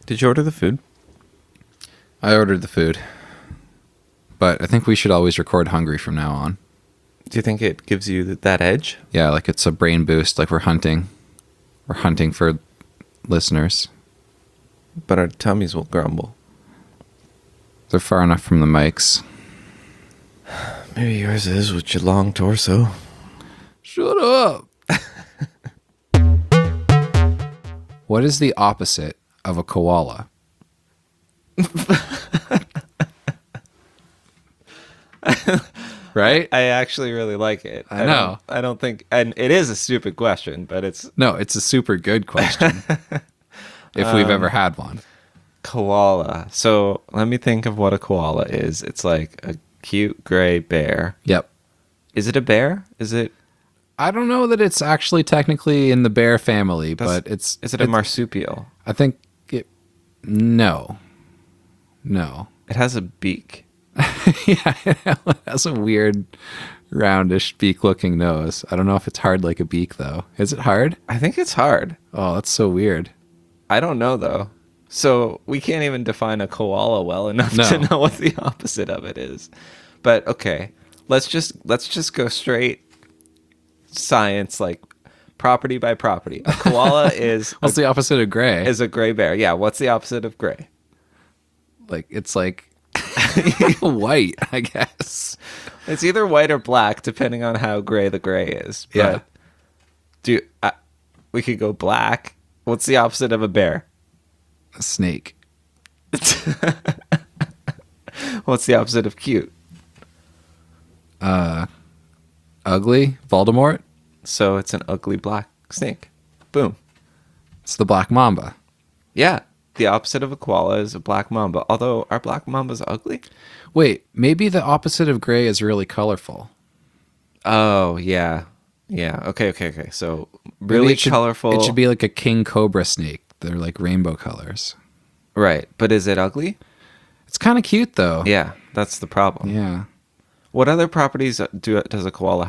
Did you order the food? I ordered the food, but I think we should always record hungry from now on. Do you think it gives you that edge? Yeah, like it's a brain boost, like we're hunting. We're hunting for listeners. But our tummies will grumble. They're far enough from the mics. Maybe yours is with your long torso. Shut up. What is the opposite of a koala? Right? I actually really like it. I know. I don't think, and it is a stupid question, but it's No, it's a super good question. If we've ever had one. koala. So let me think of what a koala is. It's like a cute gray bear. Yep. Is it a bear? Is it? I don't know that it's actually technically in the bear family, but it's... Is it a marsupial? I think it... No. It has a beak. Yeah, it has a weird, roundish, beak-looking nose. I don't know if it's hard like a beak, though. Is it hard? I think it's hard. Oh, that's so weird. I don't know though. So we can't even define a koala well enough No. to know what the opposite of it is. But okay, let's just go straight science, like property by property. A koala is What's the opposite of gray? is a gray bear. Yeah, what's the opposite of gray? Like, it's like white, I guess. It's either white or black, depending on how gray the gray is. But Yeah. we could go black. What's the opposite of a bear? A snake. What's the opposite of cute? Ugly. Voldemort. So it's an ugly black snake. Boom. It's the black mamba. Yeah. The opposite of a koala is a black mamba. Although, are black mambas ugly? Wait, maybe the opposite of gray is really colorful. Oh, yeah. Yeah. Okay. So Maybe really it should- colorful. It should be like a king cobra snake. They're like rainbow colors. right. But is it ugly? It's kind of cute though. Yeah. That's the problem. Yeah. What other properties does a koala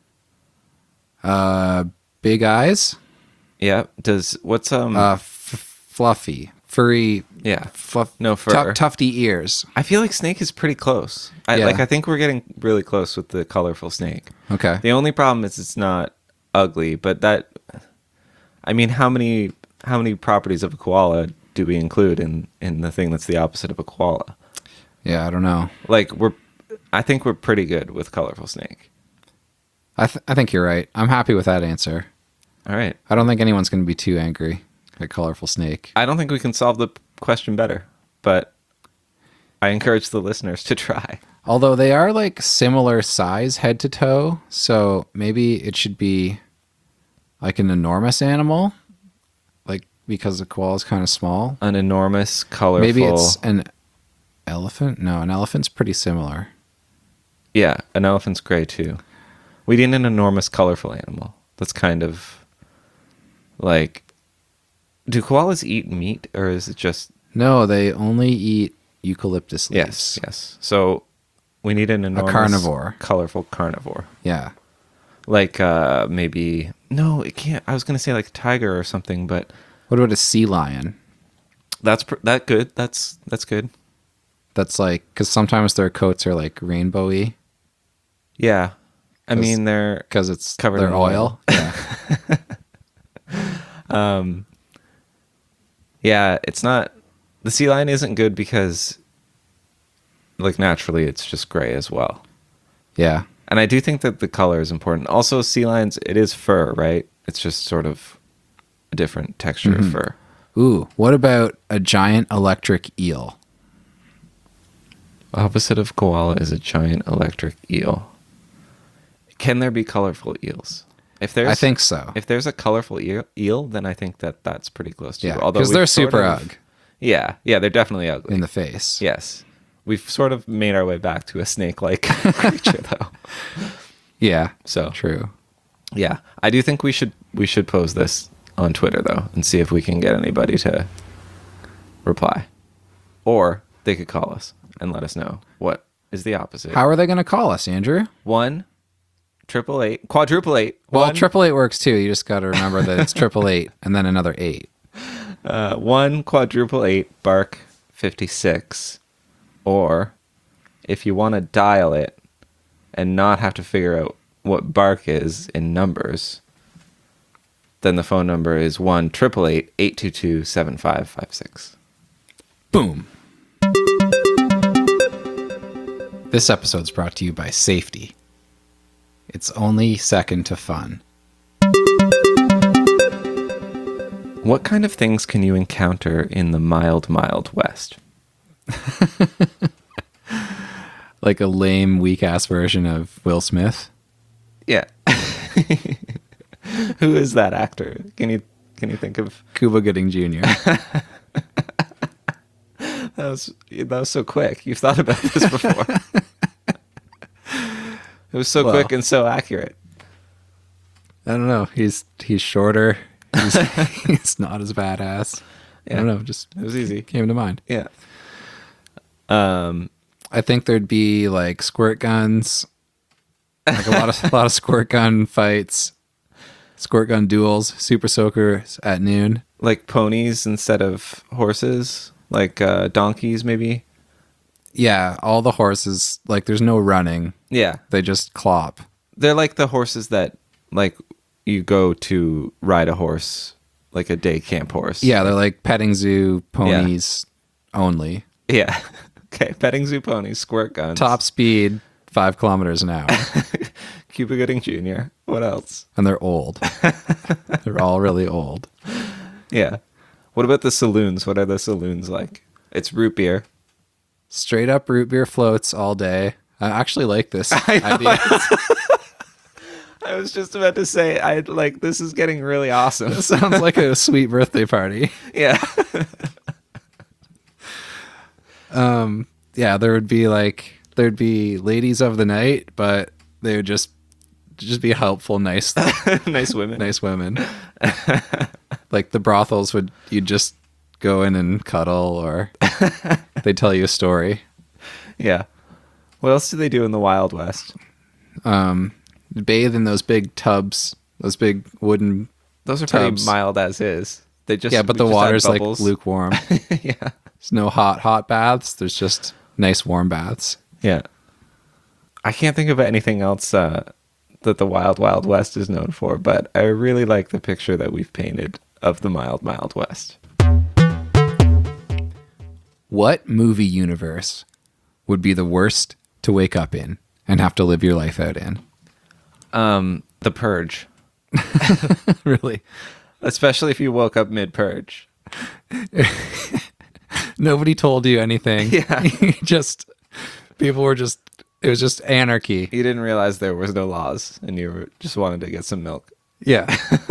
have? Big eyes. Yeah. What's Fluffy, furry. yeah. Fluff. No fur. Tufty ears. I feel like snake is pretty close. I Yeah. think we're getting really close with the colorful snake. Okay. The only problem is it's not ugly, but I mean, how many properties of a koala do we include in the thing that's the opposite of a koala? Yeah, I don't know. Like I think we're pretty good with colorful snake. I think you're right. I'm happy with that answer. All right. I don't think anyone's going to be too angry at colorful snake. I don't think we can solve the question better, but I encourage the listeners to try. Although they are like similar size head to toe, so maybe it should be like an enormous animal, like because the koala is kind of small. An enormous, colorful. Maybe it's an elephant. No, an elephant's pretty similar. Yeah, an elephant's gray too. We need an enormous, colorful animal. That's kind of like. Do koalas eat meat, or is it just? No, they only eat eucalyptus leaves. Yes. So we need an enormous, carnivore. colorful carnivore. Yeah. Like maybe no, it can't. I was gonna say like a tiger or something, but What about a sea lion? that's good. That's good. That's like, because sometimes their coats are like rainbowy Yeah, I mean they're because it's Covered their in oil. Yeah. yeah. It's not the sea lion isn't good because like naturally it's just gray as well. Yeah. And I do think that the color is important. Also, sea lions, it is fur, right? It's just sort of a different texture of fur. Ooh, what about a giant electric eel? Opposite of koala is a giant electric eel. Can there be colorful eels? I think so. If there's a colorful eel, then I think that's pretty close to. Yeah, Although because we've they're sort super of- ugly Yeah, they're definitely ugly. in the face. Yes, we've sort of made our way back to a snake-like creature, though. Yeah. So True. yeah, I do think we should pose this on Twitter though, and see if we can get anybody to reply, or they could call us and let us know what is the opposite. How are they going to call us, Andrew? 1-888 quadruple 8. Well, 888 works too. You just got to remember that it's 888 and then another 8. One quadruple 8 bark 56, or if you want to dial it and not have to figure out what bark is in numbers, then the phone number is 1-888-822-7556. Boom. This episode's brought to you by Safety. It's only second to fun. What kind of things can you encounter in the mild West? Like a lame, weak-ass version of Will Smith. Yeah. Who is that actor? Can you think of? Cuba Gooding Jr. That was so quick. You've thought about this before. It was so quick and so accurate. I don't know. He's shorter. He's not as badass. Yeah. I don't know. Just It was easy. came to mind. Yeah. I think there'd be like squirt guns, like a lot of squirt gun fights, squirt gun duels, super soakers at noon. Like ponies instead of horses, like donkeys maybe. Yeah, all the horses, like there's no running. Yeah. They just clop. They're like the horses that like you go to ride a horse, like a day camp horse. Yeah, they're like petting zoo ponies only. Yeah. Okay. Petting zoo ponies, squirt guns. Top speed, 5 kilometers an hour. Cuba Gooding Jr. What else? And they're old. They're all really old. Yeah. What about the saloons? What are the saloons like? It's root beer. Straight up root beer floats all day. I actually like this idea. I was just about to say, this is getting really awesome. It sounds like a sweet birthday party. Yeah. Yeah, there'd be ladies of the night, but they would just be helpful, nice Nice women. nice women. Like the brothels you'd just go in and cuddle, or they tell you a story. Yeah. What else do they do in the Wild West? Bathe in those big tubs, those big wooden Those are tubs. pretty mild as is. But But the we just add water's like bubbles. lukewarm. Yeah. There's no hot baths. There's just nice warm baths. Yeah. I can't think of anything else that the Wild West is known for, but I really like the picture that we've painted of the mild West. What movie universe would be the worst to wake up in and have to live your life out in? The Purge. Really? Especially if you woke up mid-purge. Nobody told you anything. Yeah. It was just anarchy. You didn't realize there was no laws and you just wanted to get some milk. Yeah.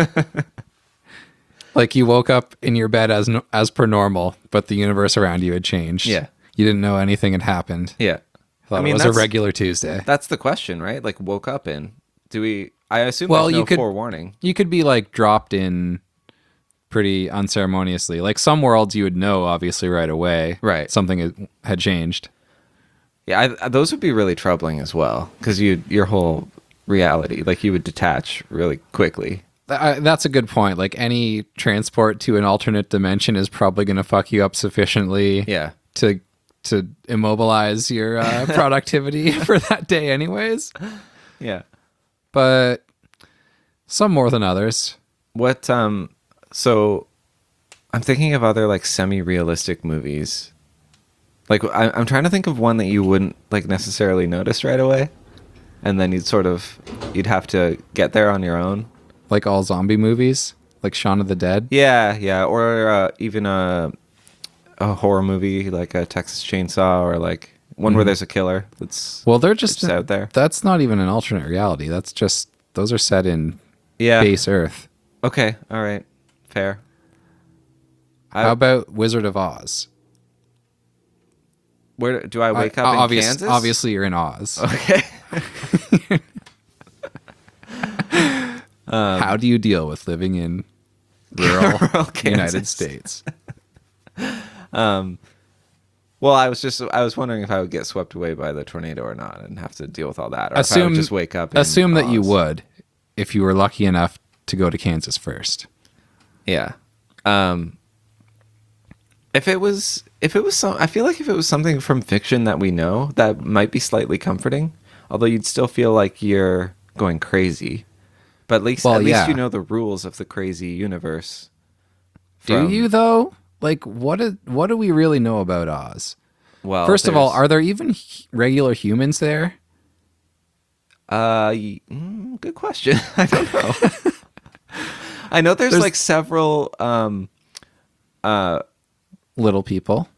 Like you woke up in your bed as per normal, but the universe around you had changed. Yeah. You didn't know anything had happened. Yeah. Thought it was a regular Tuesday. That's the question, right? Like woke up in. I assume Well, there's no you could- forewarning. You could be like dropped in pretty unceremoniously. Like some worlds you would know obviously right away. Right. Something had changed. Yeah, those would be really troubling as well because your whole reality, like you would detach really quickly. That's a good point. Like any transport to an alternate dimension is probably going to fuck you up sufficiently Yeah. to immobilize your productivity for that day anyways. Yeah. But some more than others. What so I'm thinking of other like semi-realistic movies. Like I'm trying to think of one that you wouldn't like necessarily notice right away, and then you'd have to get there on your own. Like all zombie movies, like Shaun of the Dead. Yeah, or even a horror movie like a Texas Chainsaw, or like one where there's a killer that's Well, they're just out there. That's not even an alternate reality. That's just those are set in Yeah. base Earth. Okay. All right. Fair. How about Wizard of Oz? Where do I wake up in Kansas? Obviously, you're in Oz. Okay. How do you deal with living in rural Kansas. United States? Well, I was wondering if I would get swept away by the tornado or not, and have to deal with all that, or if I would just wake up. Assume that you Oz. would, if you were lucky enough to go to Kansas first. Yeah. I feel like if it was something from fiction that we know, that might be slightly comforting. Although you'd still feel like you're going crazy. But Well, at least yeah. you know the rules of the crazy universe. Do from- you though? Like, what do we really know about Oz? Well, First of all, there's- are there even regular humans there? good question. I don't know. I know there's like several Little people.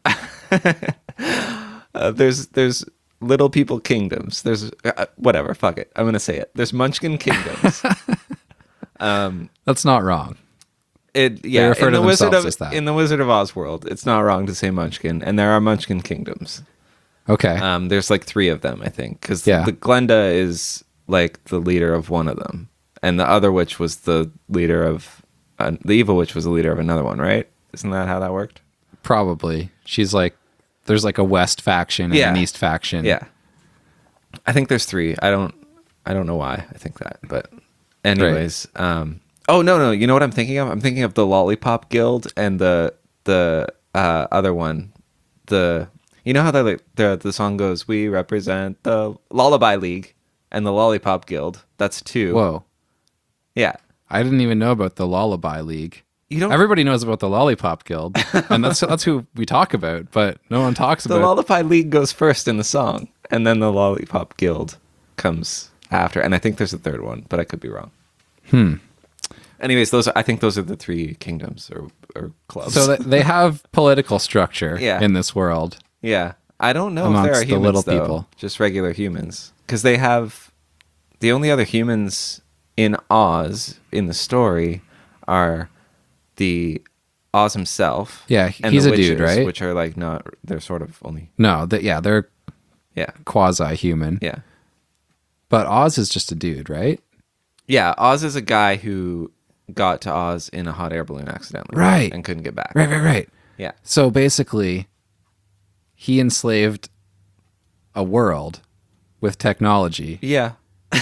there's little people kingdoms. There's whatever, fuck it. I'm going to say it. There's Munchkin kingdoms. That's not wrong. Yeah, refer in to the Wizard themselves of as that. in the Wizard of Oz world, it's not wrong to say Munchkin, and there are Munchkin kingdoms. Okay. There's like 3 of them, I think, because Yeah. the Glenda is like the leader of one of them, and the other witch was the leader of the evil witch was the leader of another one, right? Isn't that how that worked? Probably. She's like, there's like a West faction and Yeah. an East faction. Yeah, I think there's 3. I don't know why I think that, but anyways, oh no, you know what I'm thinking of? I'm thinking of the Lollipop Guild and the other one, you know how the song goes, we represent the Lullaby League and the Lollipop Guild. That's 2. Whoa. Yeah, I didn't even know about the Lullaby League. you don't. Everybody knows about the Lollipop Guild, and that's who we talk about, but no one talks The about Lullaby League goes first in the song, and then the Lollipop Guild comes after, and I think there's a 3rd one, but I could be wrong. Anyways, I think those are the 3 kingdoms or clubs. So they have political structure Yeah. in this world. Yeah, I don't know if there Amongst are the humans little though, people. just regular humans, because they have the only other humans in Oz in the story are the Oz himself. Yeah, and he's the a dude, witches, right? Which are like not. They're sort of only. No, they're Yeah, quasi-human. yeah, But Oz is just a dude, right? yeah. Oz is a guy who got to Oz in a hot air balloon accidentally, Right. and couldn't get back. Right. Yeah, So basically, he enslaved a world with technology. yeah.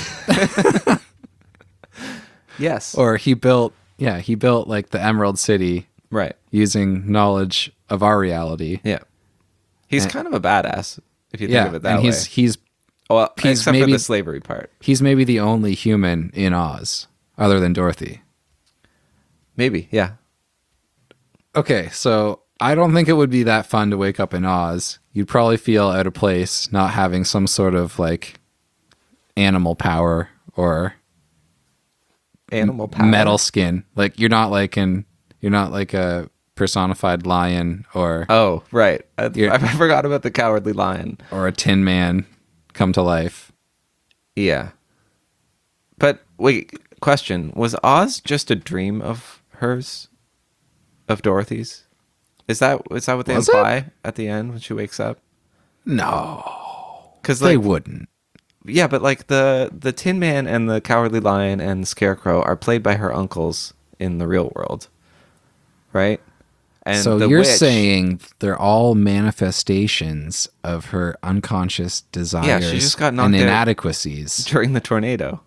Yes. Or he built like the Emerald City Right. using knowledge of our reality. Yeah. He's kind of a badass if you think Yeah, of it that and way. he's Well, he's except for maybe- the slavery part. he's maybe the only human in Oz other than Dorothy. Maybe, yeah. Okay, so I don't think it would be that fun to wake up in Oz. You'd probably feel out of place not having some sort of like animal power or Animal power. metal skin. Like you're not like a personified lion or Oh, right. You're- I forgot about the cowardly lion. a tin man come to life. Yeah. But wait, question. Was Oz just a dream of hers? Of Dorothy's? Is that what they Was it? imply at the end when she wakes up? No, Because they like, wouldn't. yeah, but like the Tin Man and the Cowardly Lion and the Scarecrow are played by her uncles in the real world, right? And So the you're witch, saying they're all manifestations of her unconscious desires just got knocked and out. inadequacies. during the tornado.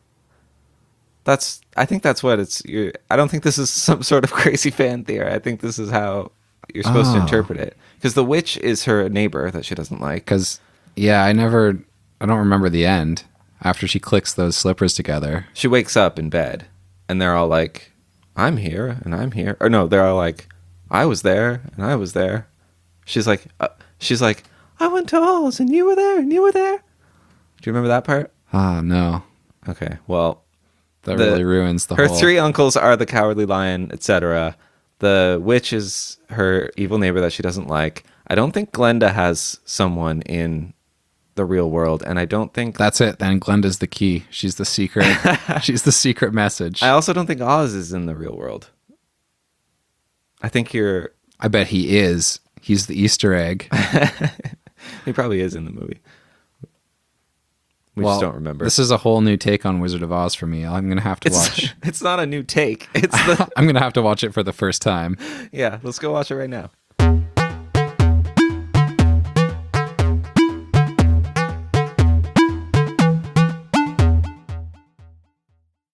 I think that's what it's. I don't think this is some sort of crazy fan theory. I think this is how you're supposed to Oh. interpret it. Because the witch is her neighbor that she doesn't like. Because, yeah, I don't remember the end after she clicks those slippers together. She wakes up in bed, and they're all like, "I'm here, and I'm here." Or no, they're all like, "I was there, and I was there." She's like, "I went to Oz, and you were there, and you were there." Do you remember that part? Ah, no. Okay, well, That really ruins the her whole... 3 uncles are the Cowardly Lion, etc. The witch is her evil neighbor that she doesn't like. I don't think Glenda has someone in the real world, and I don't think That's it. Then Glenda's the key. She's the secret. She's the secret message. I also don't think Oz is in the real world. I think I bet he is. He's the Easter egg. he probably is in the movie. We Well, just don't remember. This is a whole new take on Wizard of Oz for me. I'm gonna have to watch. It's not a new take. It's the I'm gonna have to watch it for the first time. yeah. Let's go watch it right now.